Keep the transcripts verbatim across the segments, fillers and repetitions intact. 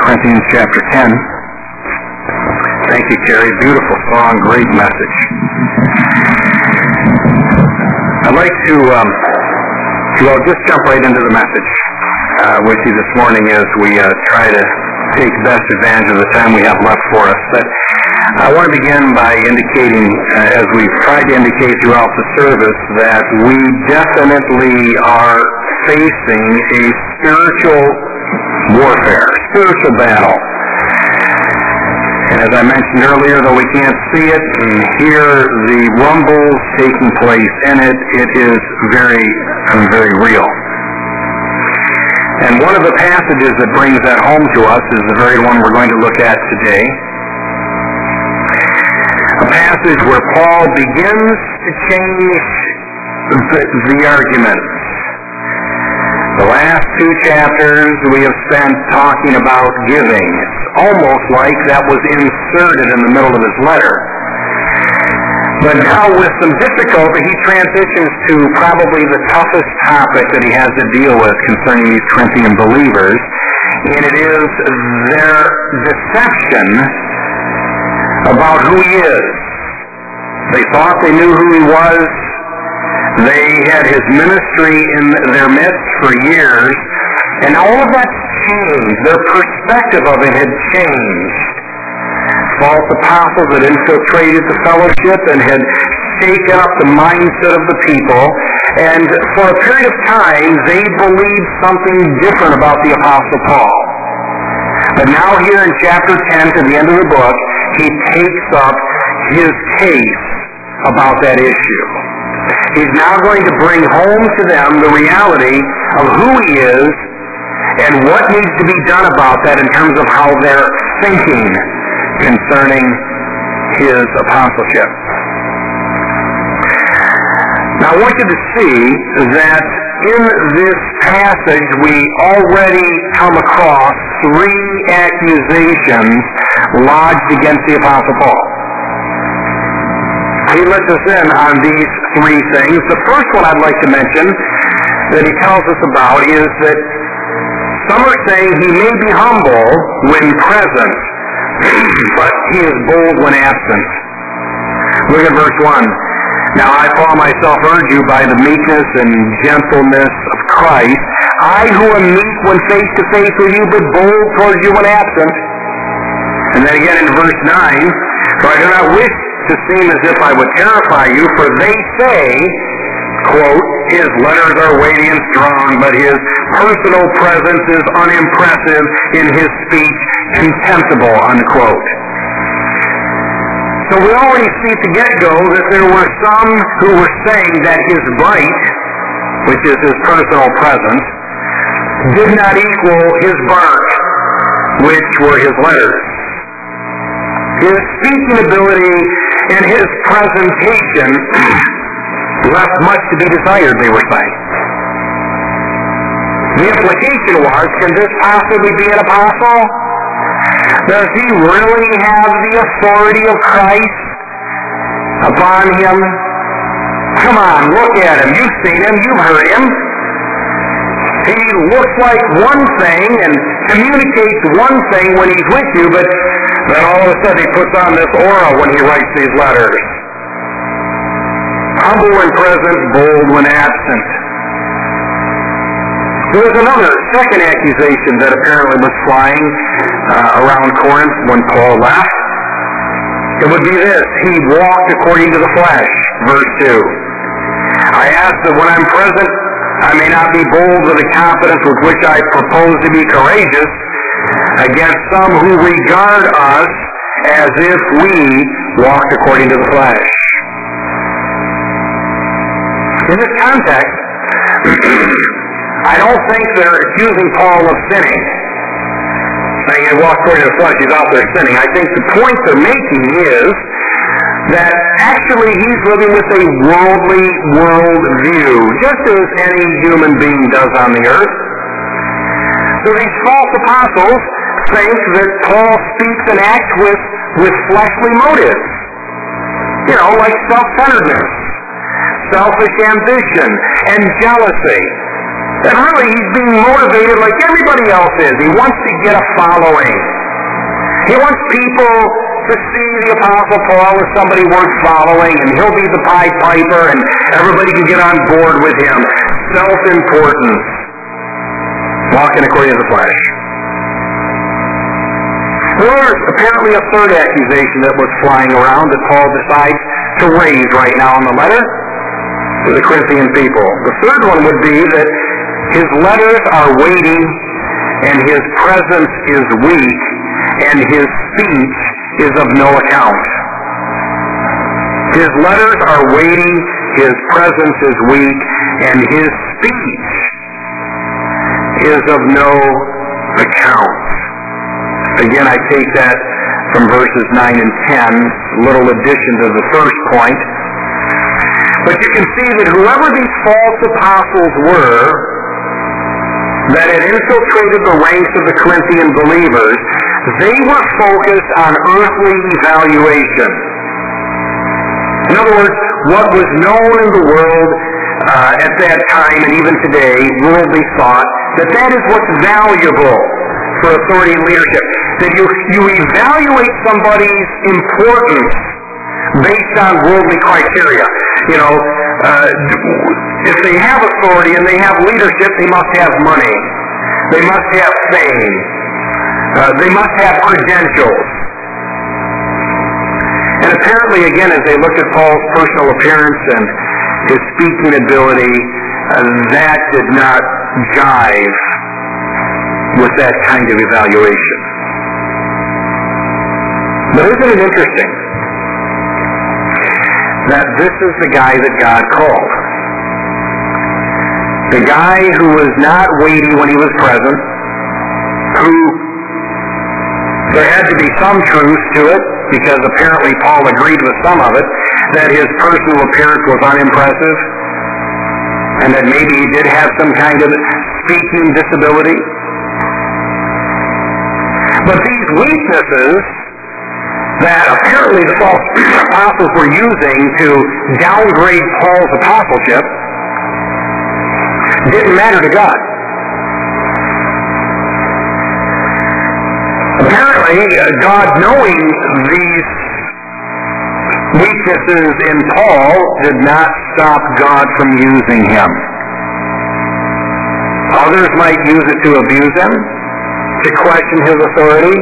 Corinthians chapter ten. Thank you, Carrie. Beautiful song, great message. I'd like to, um, well, just jump right into the message uh, with you this morning as we uh, try to take best advantage of the time we have left for us. But I want to begin by indicating, uh, as we've tried to indicate throughout the service, that we definitely are facing a spiritual warfare, spiritual battle. And as I mentioned earlier, though we can't see it and hear the rumbles taking place in it, it is very, very real. And one of the passages that brings that home to us is the very one we're going to look at today. A passage where Paul begins to change the, the argument. The last two chapters we have spent talking about giving. It's almost like that was inserted in the middle of his letter. But now with some difficulty he transitions to probably the toughest topic that he has to deal with concerning these Corinthian believers, and it is their deception about who he is. They thought they knew who he was. They had his ministry in their midst for years, and all of that changed. Their perspective of it had changed. False apostles had infiltrated the fellowship and had shaken up the mindset of the people, and for a period of time they believed something different about the Apostle Paul. But now here in chapter ten, to the end of the book, he takes up his case about that issue. He's now going to bring home to them the reality of who he is and what needs to be done about that in terms of how they're thinking concerning his apostleship. Now I want you to see that in this passage we already come across three accusations lodged against the Apostle Paul. He lets us in on these three things. The first one I'd like to mention that he tells us about is that some are saying he may be humble when present, but he is bold when absent. Look at verse one. Now I, Paul, myself urge you by the meekness and gentleness of Christ, I who am meek when face to face with you, but bold towards you when absent. And then again in verse nine, for I do not wish to seem as if I would terrify you, for they say, quote, his letters are weighty and strong, but his personal presence is unimpressive, in his speech contemptible, unquote. So we already see at the get-go that there were some who were saying that his bite, which is his personal presence, did not equal his bark, which were his letters. His speaking ability and his presentation left much to be desired, they were saying. The implication was, can this possibly be an apostle? Does he really have the authority of Christ upon him? Come on, look at him. You've seen him. You've heard him. He looks like one thing and communicates one thing when he's with you, but then all of a sudden he puts on this aura when he writes these letters. Humble when present, bold when absent. There was another, second accusation that apparently was flying uh, around Corinth when Paul left. It would be this: he walked according to the flesh, verse two. I ask that when I'm present, I may not be bold with the confidence with which I propose to be courageous against some who regard us as if we walked according to the flesh. In this context, I don't think they're accusing Paul of sinning, saying he walked according to the flesh, he's out there sinning. I think the point they're making is that actually he's living with a worldly world view, just as any human being does on the earth. So these false apostles think that Paul speaks and acts with, with fleshly motives. You know, like self-centeredness, selfish ambition, and jealousy. And really, he's being motivated like everybody else is. He wants to get a following. He wants people to see the Apostle Paul as somebody worth following, and he'll be the Pied Piper, and everybody can get on board with him. Self-importance. Walking according to the flesh. There's apparently a third accusation that was flying around that Paul decides to raise right now in the letter to the Corinthian people. The third one would be that his letters are weighty, and his presence is weak, and his speech is of no account. His letters are weighty, his presence is weak, and his speech is of no account. Again, I take that from verses nine and ten, little addition to the first point. But you can see that whoever these false apostles were that had infiltrated the ranks of the Corinthian believers, they were focused on earthly evaluation. In other words, what was known in the world uh, at that time and even today, worldly thought, that that is what's valuable for authority and leadership. That you, you evaluate somebody's importance based on worldly criteria. You know, uh, if they have authority and they have leadership, they must have money. They must have fame. Uh, they must have credentials. And apparently, again, as they looked at Paul's personal appearance and his speaking ability, uh, that did not jive with that kind of evaluation. But isn't it interesting that this is the guy that God called? The guy who was not weighty when he was present, who there had to be some truth to it, because apparently Paul agreed with some of it, that his personal appearance was unimpressive, and that maybe he did have some kind of speaking disability. But these weaknesses that apparently the false apostles were using to downgrade Paul's apostleship didn't matter to God. Apparently, God, knowing these weaknesses in Paul, did not stop God from using him. Others might use it to abuse him, to question his authority.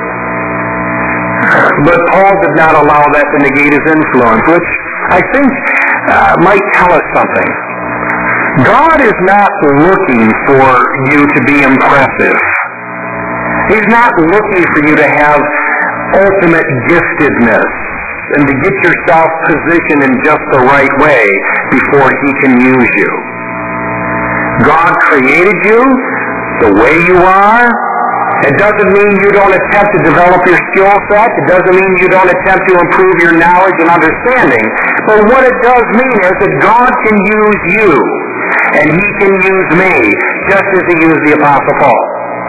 But Paul did not allow that to negate his influence, which I think uh, might tell us something. God is not looking for you to be impressive. He's not looking for you to have ultimate giftedness and to get yourself positioned in just the right way before he can use you. God created you the way you are. It doesn't mean you don't attempt to develop your skill set. It doesn't mean you don't attempt to improve your knowledge and understanding. But what it does mean is that God can use you, and he can use me, just as he used the Apostle Paul.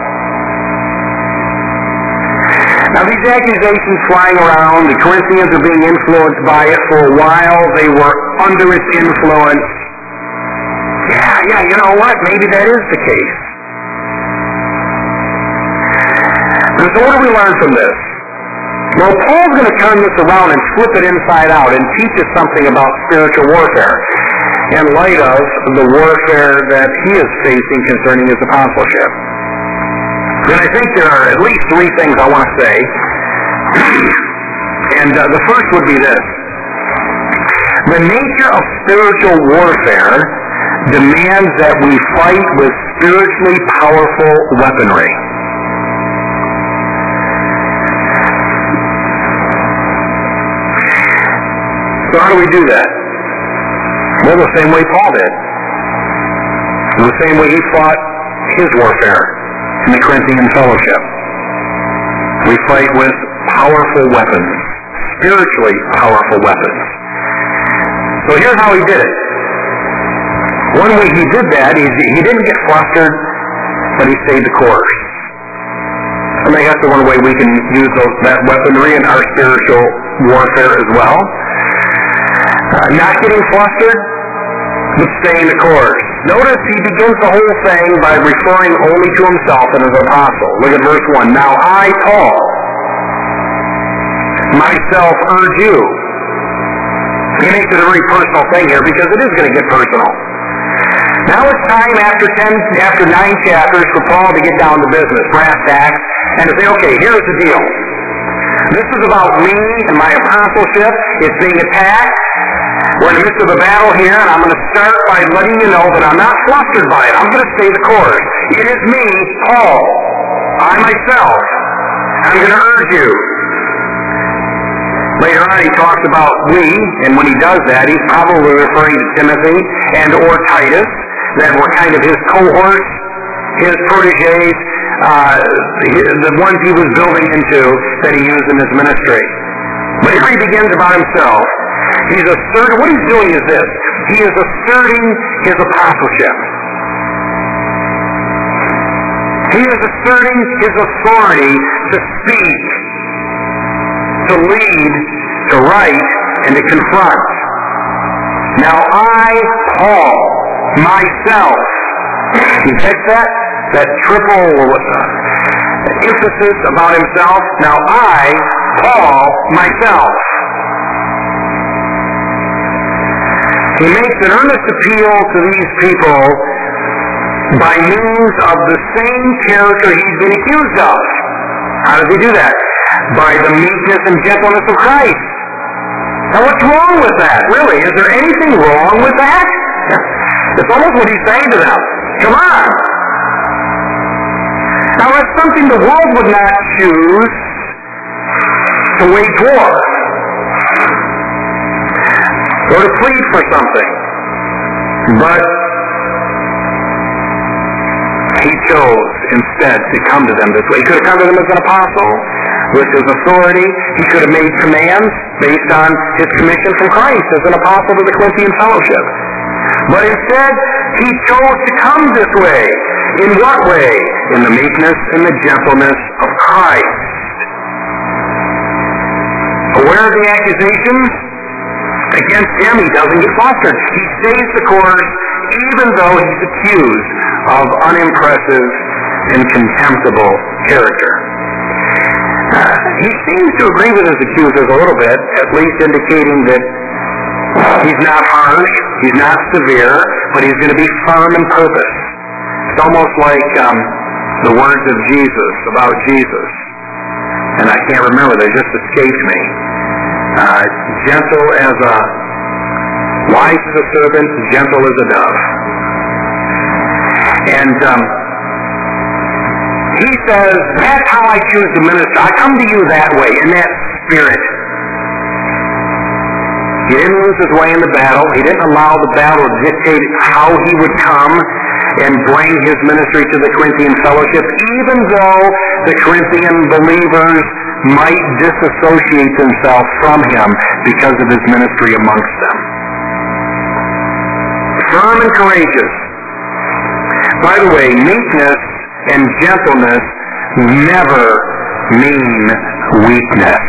Now these accusations flying around, the Corinthians are being influenced by it. For a while they were under its influence. Yeah, yeah, you know what? Maybe that is the case. So what do we learn from this? Well, Paul's going to turn this around and flip it inside out and teach us something about spiritual warfare in light of the warfare that he is facing concerning his apostleship. And I think there are at least three things I want to say. And uh, the first would be this. The nature of spiritual warfare demands that we fight with spiritually powerful weaponry. So how do we do that? Well, the same way Paul did. The same way he fought his warfare in the Corinthian fellowship. We fight with powerful weapons, spiritually powerful weapons. So here's how he did it. One way he did that, he, he didn't get flustered, but he stayed the course. I mean, that's the one way we can use those, that weaponry in our spiritual warfare as well. Uh, not getting flustered, but staying the course. Notice he begins the whole thing by referring only to himself and his apostle. Look at verse one. Now I, Paul, myself urge you. He makes it a very personal thing here because it is going to get personal. Now it's time after ten, after nine chapters for Paul to get down to business, brass tacks, and to say, okay, here's the deal. This is about me and my apostleship. It's being attacked. We're in the midst of a battle here, and I'm going to start by letting you know that I'm not flustered by it. I'm going to stay the course. It is me, Paul. I myself. I'm going to urge you. Later on, he talks about we, and when he does that, he's probably referring to Timothy and or Titus, that were kind of his cohorts, his protégés, uh, the ones he was building into that he used in his ministry. But here he begins about himself. He's asserting, what he's doing is this. He is asserting his apostleship. He is asserting his authority to speak, to lead, to write, and to confront. Now I, Paul, myself, you catch that? That triple emphasis about himself. Now I, Paul, myself. He makes an earnest appeal to these people by means of the same character he's been accused of. How does he do that? By the meekness and gentleness of Christ. Now what's wrong with that? Really, is there anything wrong with that? It's almost what he's saying to them. Come on. Now that's something the world would not choose to wage war. Or to plead for something. But he chose instead to come to them this way. He could have come to them as an apostle with his authority. He could have made commands based on his commission from Christ as an apostle to the Corinthian fellowship. But instead, he chose to come this way. In what way? In the meekness and the gentleness of Christ. Aware of the accusations against him, he doesn't get flustered. He stays the course even though he's accused of unimpressive and contemptible character. Uh, he seems to agree with his accusers a little bit, at least indicating that he's not harsh, he's not severe, but he's going to be firm in purpose. It's almost like um, the words of Jesus, about Jesus. And I can't remember, they just escaped me. Uh, gentle as a, wise as a serpent, gentle as a dove. And um, he says, that's how I choose to minister. I come to you that way, in that spirit. He didn't lose his way in the battle. He didn't allow the battle to dictate how he would come and bring his ministry to the Corinthian fellowship, even though the Corinthian believers might disassociate themselves from him because of his ministry amongst them. Firm and courageous. By the way, meekness and gentleness never mean weakness.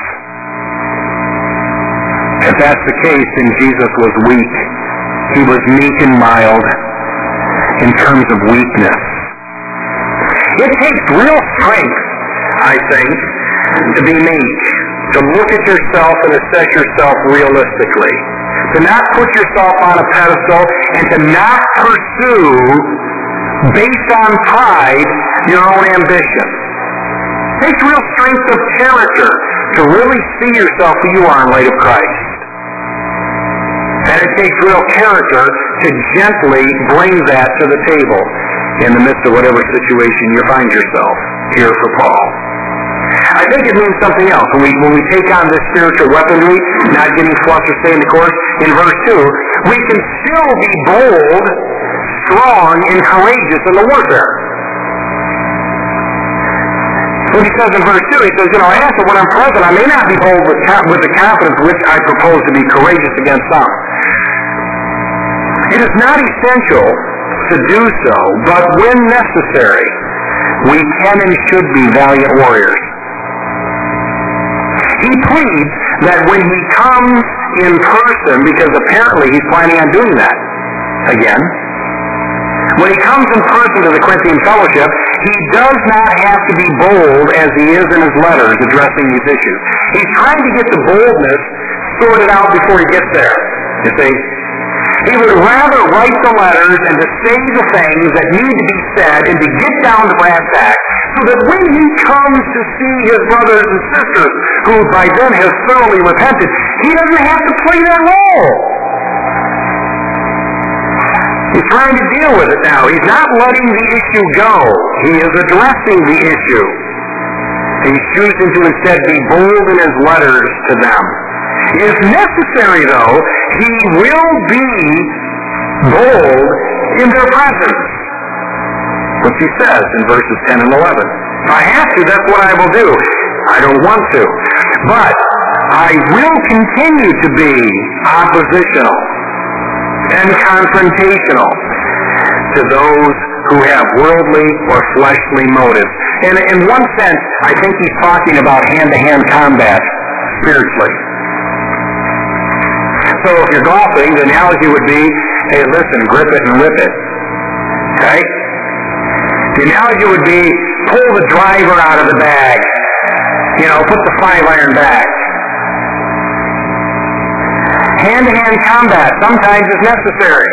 If that's the case, then Jesus was weak. He was meek and mild in terms of weakness. It takes real strength, I think, to be meek, to look at yourself and assess yourself realistically, to not put yourself on a pedestal, and to not pursue, based on pride, your own ambition. It takes real strength of character to really see yourself who you are in light of Christ. And it takes real character to gently bring that to the table in the midst of whatever situation you find yourself here for Paul. I think it means something else. When we, when we take on this spiritual weaponry, not getting flustered, staying the course, in verse two, we can still be bold, strong, and courageous in the warfare. When he says in verse two, he says, you know, after when I'm present, I may not be bold with, with the confidence which I propose to be courageous against some. It is not essential to do so, but when necessary, we can and should be valiant warriors. He pleads that when he comes in person, because apparently he's planning on doing that again, When he comes in person to the Corinthian fellowship, he does not have to be bold as he is in his letters addressing these issues. He's trying to get the boldness sorted out before he gets there, you see. He would rather write the letters and to say the things that need to be said and to get down to brass tacks so that when he comes to see his brothers and sisters who by then have thoroughly repented, he doesn't have to play that role. He's trying to deal with it now. He's not letting the issue go. He is addressing the issue. He's choosing to instead be bold in his letters to them. If necessary, though, he will be bold in their presence, which he says in verses ten and eleven. If I have to, that's what I will do. I don't want to. But I will continue to be oppositional and confrontational to those who have worldly or fleshly motives. And in one sense, I think he's talking about hand-to-hand combat spiritually. So if you're golfing, the analogy would be, hey, listen, grip it and rip it. Okay? The analogy would be, pull the driver out of the bag. You know, put the five iron back. Hand-to-hand combat sometimes is necessary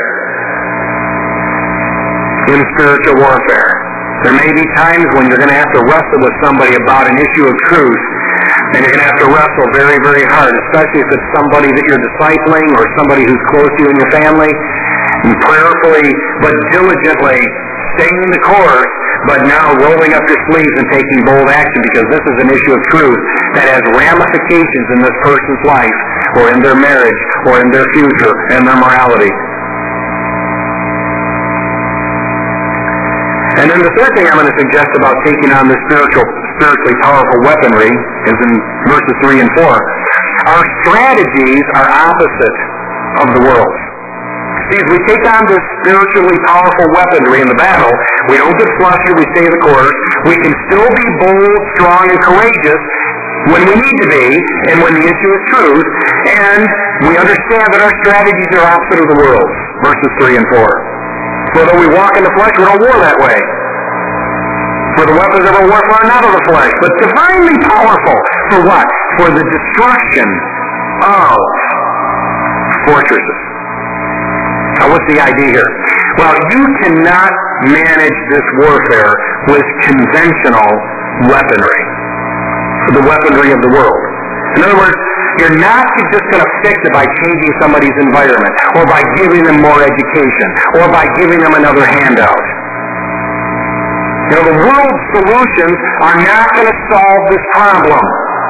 in spiritual warfare. There may be times when you're going to have to wrestle with somebody about an issue of truth, and you're going to have to wrestle very, very hard, especially if it's somebody that you're discipling or somebody who's close to you in your family, and prayerfully but diligently staying the course, but now rolling up your sleeves and taking bold action because this is an issue of truth that has ramifications in this person's life or in their marriage or in their future and their morality. And then the third thing I'm going to suggest about taking on this spiritual, spiritually powerful weaponry is in verses three and four. Our strategies are opposite of the world. See, as we take on this spiritually powerful weaponry in the battle, we don't get flustered, we stay the course. We can still be bold, strong, and courageous when we need to be, and when the issue is truth, and we understand that our strategies are opposite of the world. Verses three and four. For though we walk in the flesh, we don't war that way. For the weapons of our warfare are not of the flesh, but divinely powerful. For what? For the destruction of fortresses. Now, what's the idea here? Well, you cannot manage this warfare with conventional weaponry, the weaponry of the world. In other words, you're not just going to fix it by changing somebody's environment, or by giving them more education, or by giving them another handout. You know, the world's solutions are not going to solve this problem.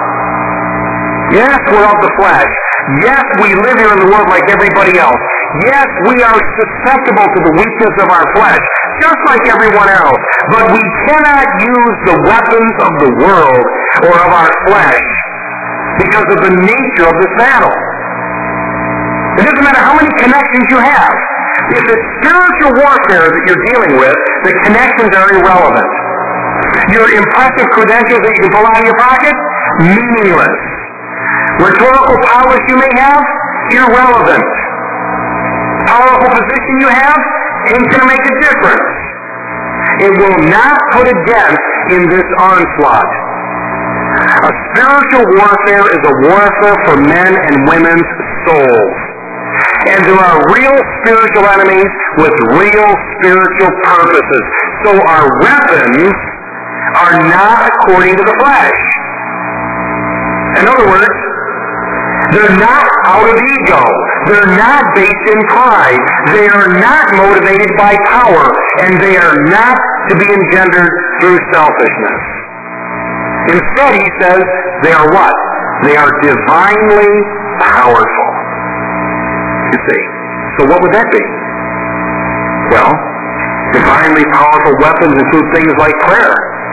Yes, we're of the flesh. Yes, we live here in the world like everybody else. Yes, we are susceptible to the weakness of our flesh, just like everyone else. But we cannot use the weapons of the world or of our flesh because of the nature of this battle. It doesn't matter how many connections you have. If it's spiritual warfare that you're dealing with, the connections are irrelevant. Your impressive credentials that you can pull out of your pocket, meaningless. Rhetorical powers you may have, irrelevant. Powerful position you have, ain't going to make a difference. It will not put a dent in this onslaught. A spiritual warfare is a warfare for men and women's souls. And there are real spiritual enemies with real spiritual purposes. So our weapons are not according to the flesh. In other words, they're not out of ego. They're not based in pride. They are not motivated by power. And they are not to be engendered through selfishness. Instead, he says, they are what? They are divinely powerful. You see. So what would that be? Well, divinely powerful weapons include things like prayer.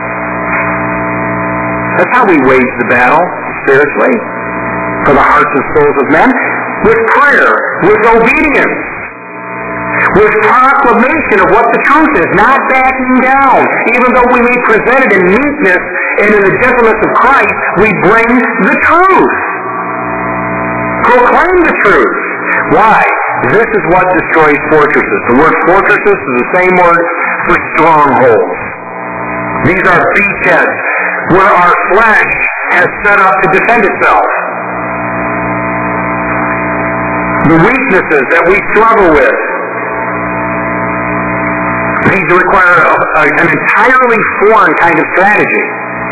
That's how we wage the battle, spiritually, for the hearts and souls of men, with prayer, with obedience, with proclamation of what the truth is, not backing down. Even though we may present it in meekness and in the gentleness of Christ, we bring the truth. Proclaim the truth. Why? this is what destroys fortresses. The word fortresses is the same word for strongholds. These are beachheads where our flesh has set up to defend itself. The weaknesses that we struggle with, these require a, a, an entirely foreign kind of strategy.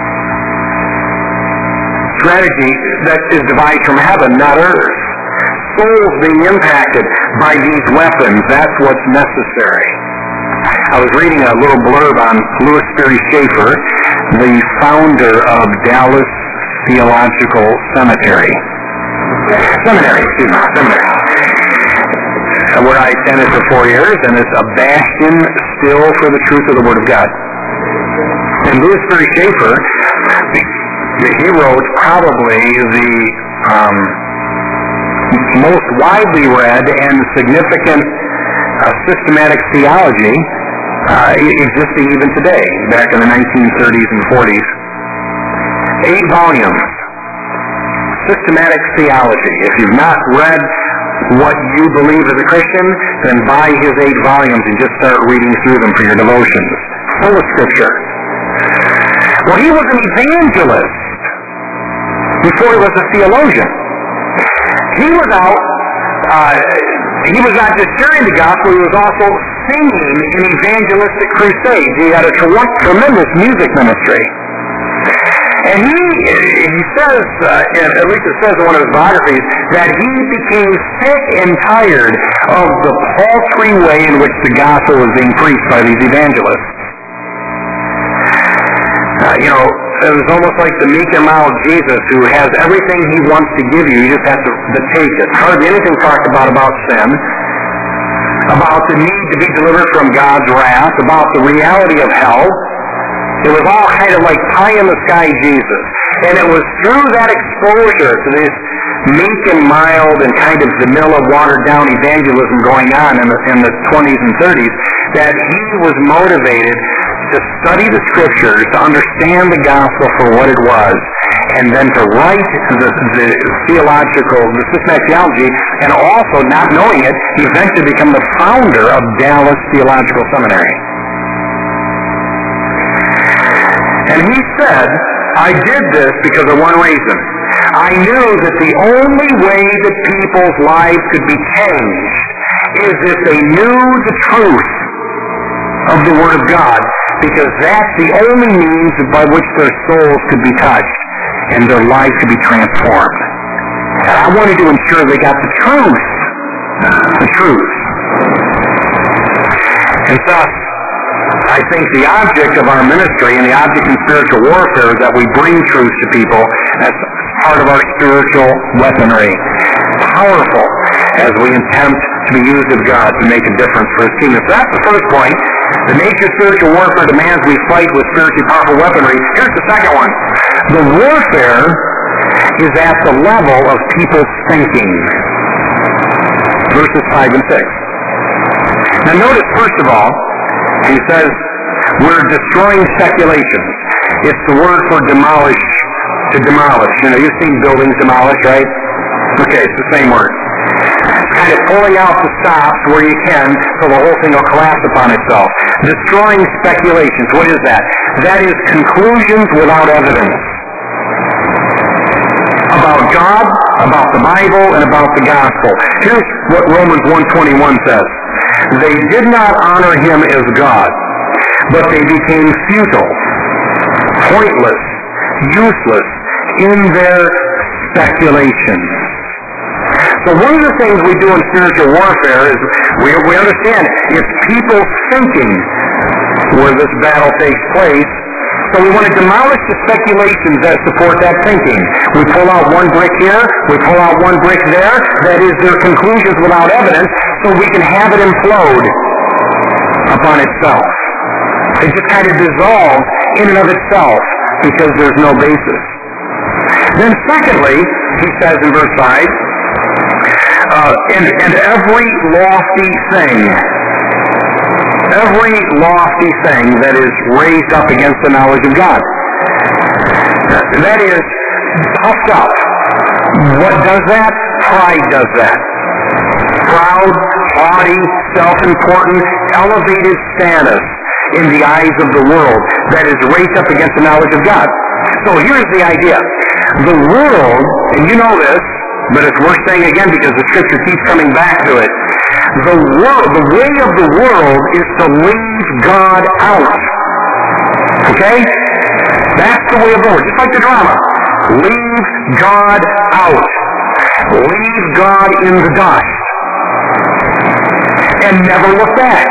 Strategy that is devised from heaven, not earth. Souls being impacted by these weapons, that's what's necessary. I was reading a little blurb on Lewis Sperry Chafer, the founder of Dallas Theological Cemetery. Seminary, excuse me, seminary. Where I attended for four years, and it's a bastion still for the truth of the Word of God. And Lewis Sperry Chafer, he wrote probably the um, most widely read and significant uh, systematic theology uh, existing even today, back in the nineteen thirties and forties. Eight volumes. Systematic theology. If you've not read what you believe as a Christian, then buy his eight volumes and just start reading through them for your devotions. Full of Scripture. Well, he was an evangelist before he was a theologian. He was out, uh, he was not just sharing the gospel, he was also singing in evangelistic crusades. He had a tre- tremendous music ministry. And he, he says, uh, at least it says in one of his biographies, that he became sick and tired of the paltry way in which the gospel was being preached by these evangelists. Uh, you know, it was almost like the meek and mild Jesus who has everything he wants to give you. You just have to, to take it. Hardly anything talked about about sin, about the need to be delivered from God's wrath, about the reality of hell. It was all kind of like pie-in-the-sky Jesus. And it was through that exposure to this meek and mild and kind of vanilla, watered-down evangelism going on in the, in the twenties and thirties that he was motivated to study the Scriptures, to understand the gospel for what it was, and then to write the, the theological, the systematic theology, and also, not knowing it, he eventually became the founder of Dallas Theological Seminary. And he said, I did this because of one reason. I knew that the only way that people's lives could be changed is if they knew the truth of the Word of God, because that's the only means by which their souls could be touched and their lives could be transformed. And I wanted to ensure they got the truth. The truth. And thus, I think the object of our ministry and the object in spiritual warfare is that we bring truth to people. That's part of our spiritual weaponry. Powerful as we attempt to be used of God to make a difference for His kingdom. So that's the first point. The nature of spiritual warfare demands we fight with spiritually powerful weaponry. Here's the second one. The warfare is at the level of people's thinking. Verses five and six. Now notice, first of all, he says, we're destroying speculations. It's the word for demolish, to demolish. You know, you've seen buildings demolished, right? Okay, it's the same word. It's kind of pulling out the stops where you can so the whole thing will collapse upon itself. Destroying speculations. What is that? That is conclusions without evidence. About God, about the Bible, and about the gospel. Here's what Romans one twenty-one says. They did not honor Him as God, but they became futile, pointless, useless in their speculations. So one of the things we do in spiritual warfare is we, we understand it's people's thinking where this battle takes place. So we want to demolish the speculations that support that thinking. We pull out one brick here, we pull out one brick there. That is their conclusions without evidence, so we can have it implode upon itself. It just kind of dissolves in and of itself because there's no basis. Then secondly, he says in verse five, uh, and, and every lofty thing, every lofty thing that is raised up against the knowledge of God, that is puffed up. What does that? Pride does that. proud, haughty, self-important, elevated status in the eyes of the world that is raised up against the knowledge of God. So here's the idea. The world, and you know this, but it's worth saying again because the Scripture keeps coming back to it. The world, the way of the world is to leave God out. Okay? That's the way of the world. Just like the drama. Leave God out. Leave God in the dust. And never look back.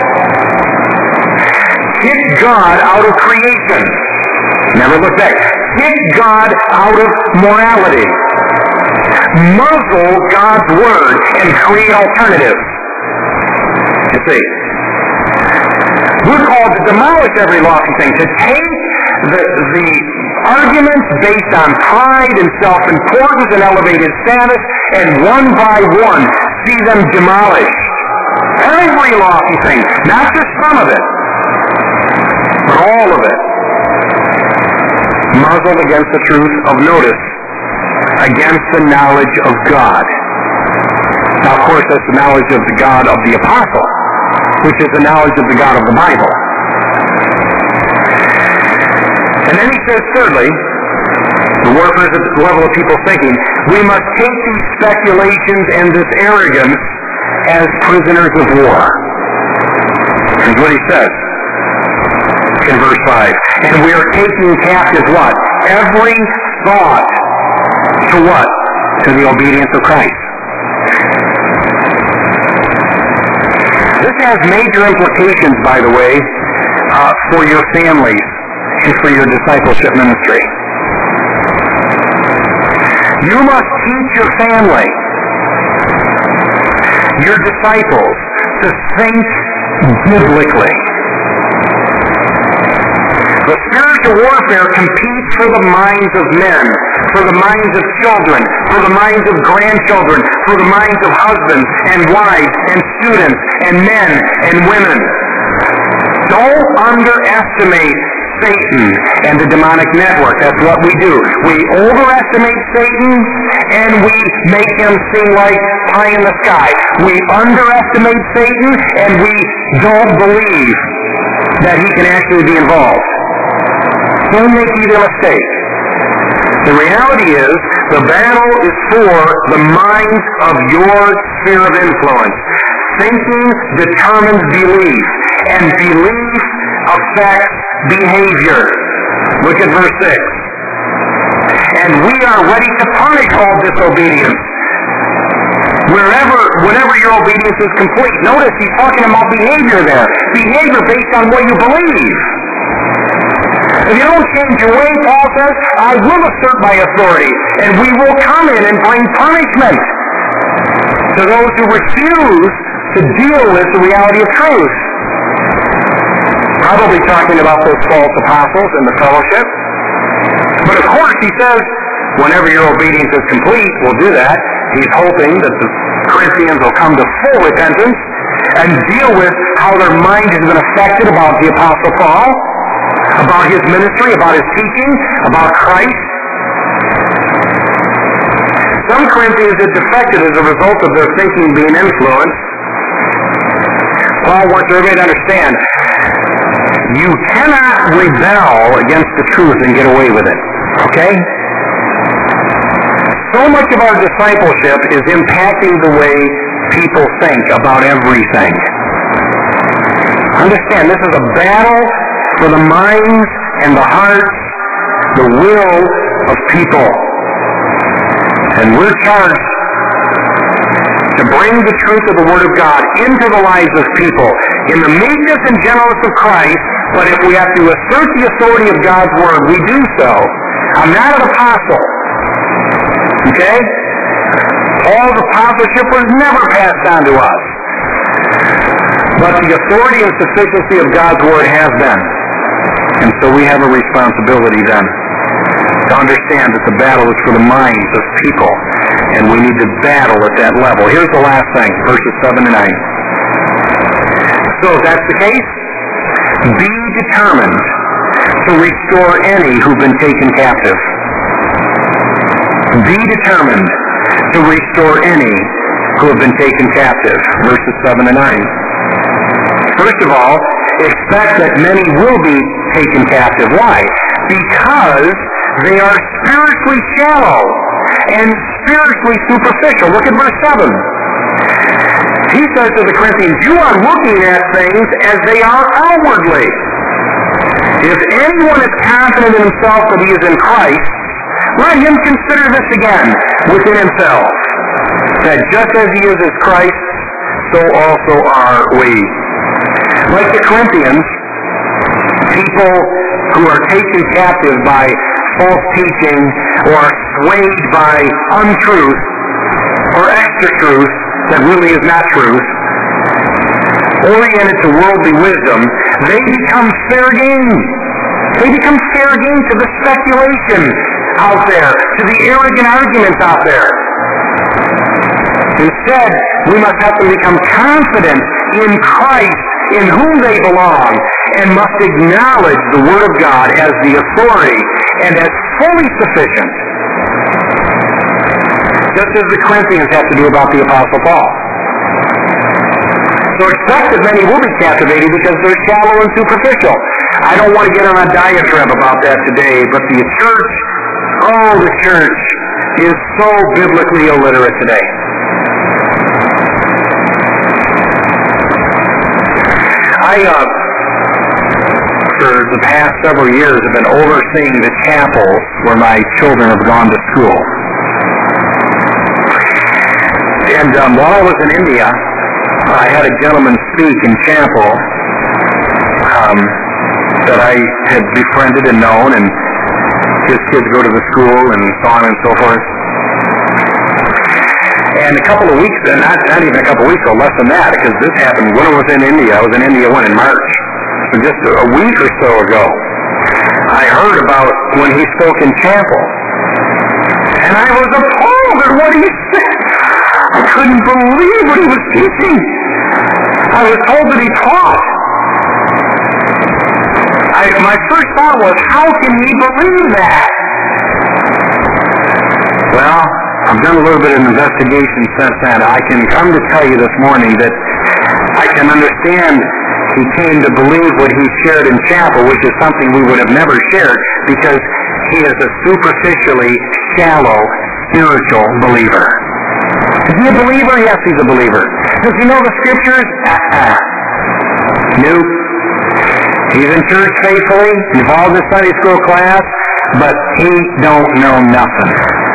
Kick God out of creation. Never look back. Kick God out of morality. Muzzle God's Word and create alternatives. You see, we're called to demolish every lofty thing, to take the, the arguments based on pride and self-importance and elevated status, and one by one see them demolished. Every lofty thing, not just some of it, but all of it. Muzzled against the truth of notice, against the knowledge of God. Now, of course, that's the knowledge of the God of the Apostle, which is the knowledge of the God of the Bible. And then he says, thirdly, the warfare at the level of people's thinking, we must take these speculations and this arrogance as prisoners of war. Here's what he says in verse five. And we are taking captive what? Every thought to what? To the obedience of Christ. This has major implications, by the way, uh, for your families and for your discipleship ministry. You must teach your family, your disciples, to think biblically. The spiritual warfare competes for the minds of men, for the minds of children, for the minds of grandchildren, for the minds of husbands and wives and students and men and women. Don't underestimate Satan and the demonic network. That's what we do. We overestimate Satan and we make him seem like pie in the sky. We underestimate Satan and we don't believe that he can actually be involved. Don't make either mistake. The reality is, the battle is for the minds of your sphere of influence. Thinking determines belief, and belief affects behavior. Look at verse six. And we are ready to punish all disobedience. Wherever, whenever your obedience is complete. Notice he's talking about behavior there. Behavior based on what you believe. If you don't change your way, Paul says, I will assert my authority, and we will come in and bring punishment to those who refuse to deal with the reality of truth. Probably talking about those false apostles in the fellowship. But of course, he says, whenever your obedience is complete, we'll do that. He's hoping that the Corinthians will come to full repentance and deal with how their mind has been affected about the Apostle Paul, about his ministry, about his teaching, about Christ. Some Corinthians had defected as a result of their thinking being influenced. Paul wants everybody to understand, you cannot rebel against the truth and get away with it. Okay? So much of our discipleship is impacting the way people think about everything. Understand, this is a battle for the minds and the hearts, the will of people. And we're charged to bring the truth of the Word of God into the lives of people in the meekness and gentleness of Christ, but if we have to assert the authority of God's Word, we do so. I'm not an apostle. Okay? Paul's apostleship was never passed on to us. But the authority and sufficiency of God's Word has been. And so we have a responsibility then to understand that the battle is for the minds of people. And we need to battle at that level. Here's the last thing, verses seven and nine. So if that's the case, be determined to restore any who've been taken captive. Be determined to restore any who have been taken captive, verses seven and nine. First of all, expect that many will be taken captive. Why? Because they are spiritually shallow and spiritually superficial. Look at verse seven. He says to the Corinthians, you are looking at things as they are outwardly. If anyone is confident in himself that he is in Christ, let him consider this again within himself, that just as he is as Christ, so also are we. Like the Corinthians, people who are taken captive by false teaching or are swayed by untruth or extra truth that really is not truth, oriented to worldly wisdom, they become fair game. They become fair game to the speculation out there, to the arrogant arguments out there. Instead, we must help them become confident in Christ, in whom they belong, and must acknowledge the Word of God as the authority and as fully sufficient, just as the Corinthians have to do about the Apostle Paul. So expect that many will be captivated because they're shallow and superficial. I don't want to get on a diatribe about that today, but the church, oh, the church is so biblically illiterate today. I, uh, for the past several years, have been overseeing the chapels where my children have gone to school. And um, while I was in India, I had a gentleman speak in chapel um, that I had befriended and known, and his kids go to the school and so on and so forth. And a couple of weeks, not, not even a couple of weeks ago, less than that, because this happened when I was in India. I was in India when in March. So just a week or so ago, I heard about when he spoke in chapel. And I was appalled at what he said. I couldn't believe what he was teaching. I was told that he taught. I, my first thought was, how can he believe that? Well, I've done a little bit of investigation since then. I can come to tell you this morning that I can understand he came to believe what he shared in chapel, which is something we would have never shared, because he is a superficially shallow spiritual believer. Is he a believer? Yes, he's a believer. Does he know the Scriptures? Uh-uh. Nope. He's in church faithfully, involved in Sunday school class, but he don't know nothing.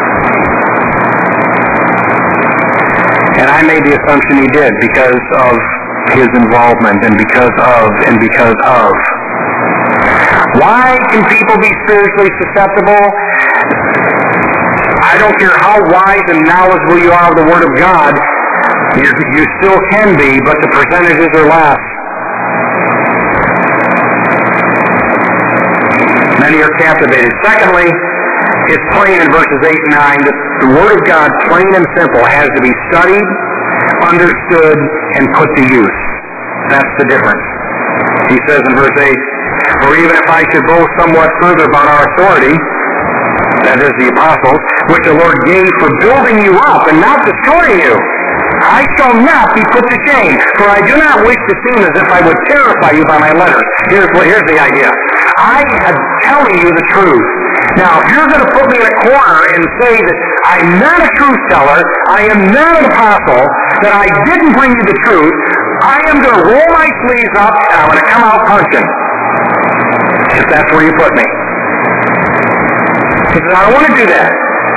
And I made the assumption he did because of his involvement and because of and because of. Why can people be spiritually susceptible? I don't care how wise and knowledgeable you are of the Word of God, you, you still can be, but the percentages are less. Many are captivated. Secondly, it's plain in verses eight and nine that the Word of God, plain and simple, has to be studied, understood, and put to use. That's the difference. He says in verse eight, for even if I should boast somewhat further about our authority, that is the apostles, which the Lord gave for building you up and not destroying you, I shall not be put to shame, for I do not wish to seem as if I would terrify you by my letters. Here's what, here's the idea. I am telling you the truth. Now, if you're going to put me in a corner and say that I'm not a truth teller, I am not an apostle, that I didn't bring you the truth, I am going to roll my sleeves up and I'm going to come out punching. If that's where you put me. He says, I don't want to do that.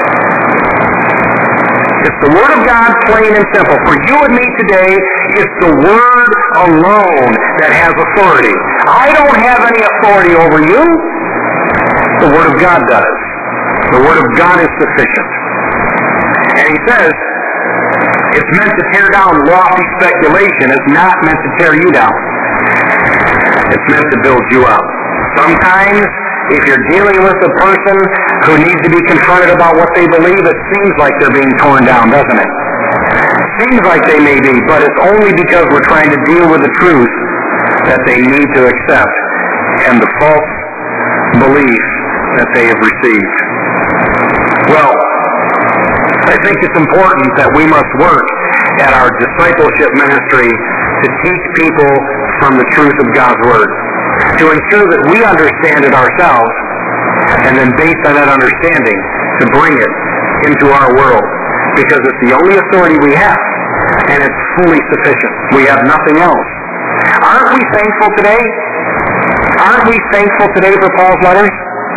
It's the Word of God, plain and simple. For you and me today, it's the Word alone that has authority. I don't have any authority over you. The Word of God does. The Word of God is sufficient. And he says, it's meant to tear down lofty speculation. It's not meant to tear you down. It's meant to build you up. Sometimes, if you're dealing with a person who needs to be confronted about what they believe, it seems like they're being torn down, doesn't it? It seems like they may be, but it's only because we're trying to deal with the truth that they need to accept and the false belief that they have received. Well, I think it's important that we must work at our discipleship ministry to teach people from the truth of God's Word, to ensure that we understand it ourselves, and then based on that understanding, to bring it into our world, because it's the only authority we have, and it's fully sufficient. We have nothing else. Aren't we thankful today? Aren't we thankful today for Paul's letters?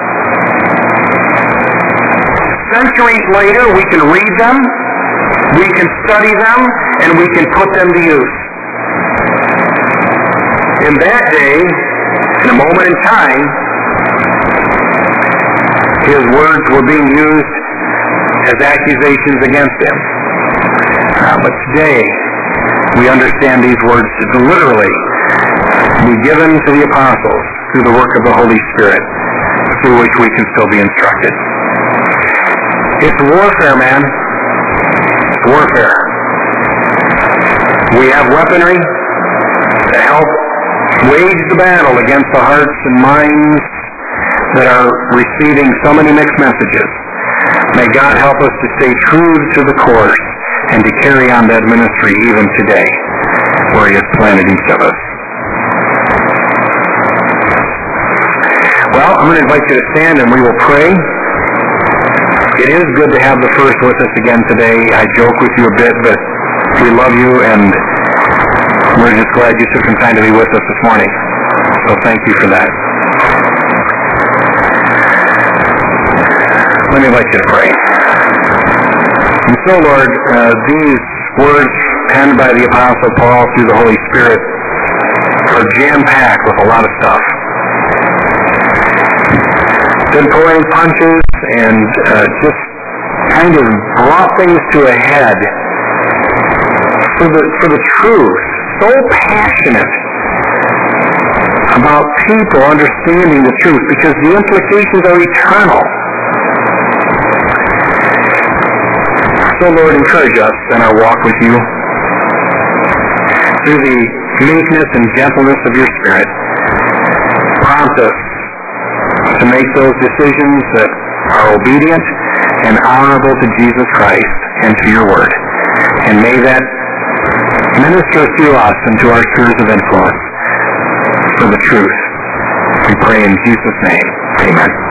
Centuries later, we can read them, we can study them, and we can put them to use. In that day, in a moment in time, his words were being used as accusations against him. Uh, but today, we understand these words to literally be given to the apostles through the work of the Holy Spirit, through which we can still be instructed. It's warfare, man. It's warfare. We have weaponry to help wage the battle against the hearts and minds that are receiving so many mixed messages. May God help us to stay true to the course and to carry on that ministry even today, where He has planted each of us. Well, I'm going to invite you to stand and we will pray. It is good to have the first with us again today. I joke with you a bit, but we love you and we're just glad you took some time to be with us this morning. So thank you for that. Let me invite you to pray. And so, Lord, uh, these words penned by the Apostle Paul through the Holy Spirit are jam-packed with a lot of stuff. Been pulling punches and uh, just kind of brought things to a head for the for the truth. So passionate about people understanding the truth, because the implications are eternal. So, Lord, encourage us in our walk with you through the meekness and gentleness of your Spirit. Prompt us to make those decisions that are obedient and honorable to Jesus Christ and to your word. And may that minister through us into our spheres of influence for the truth. We pray in Jesus' name. Amen.